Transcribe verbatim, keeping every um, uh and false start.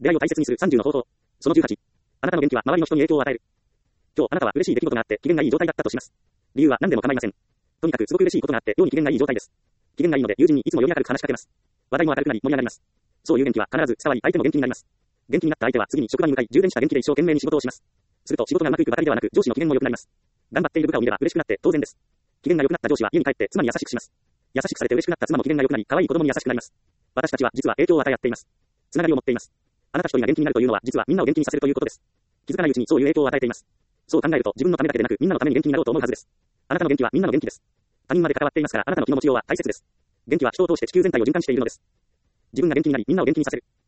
出会いを大切にするさんじゅうの方法。そのじゅうはち。あなたの元気は周りの人に影響を与える。今日あなたは嬉しい出来事があって機嫌がいい状態だったとします。理由は何でも構いません。とにかくすごく嬉しいことがあって妙に機嫌がいい状態です。機嫌がいいので友人にいつもより明るく話しかけます。話題も明るくなり盛り上がります。そういう元気は必ず伝わり相手も元気になります。元気になった相手は次に職場に向かい充電した元気で一生懸命に仕事をします。すると仕事がうまくいくばかりではなく上司の機嫌も良くなります。頑張っている部下を見れば嬉しくなって当然です。機嫌が良くなった上司は家に帰って妻に優しくします。優しくされて嬉しくなった妻も機嫌が良くなり可愛い子供に優しくなります。私たちは実は影響を与え合っています。つながりを持っています。あなた一人が元気になるというのは実はみんなを元気にさせるということです。気づかないうちにそういう影響を与えています。そう考えると自分のためだけでなくみんなのために元気になろうと思うはずです。あなたの元気はみんなの元気です。他人まで関わっていますからあなたの気の持ちようは大切です。元気は人を通して地球全体を循環しているのです。自分が元気になりみんなを元気にさせる。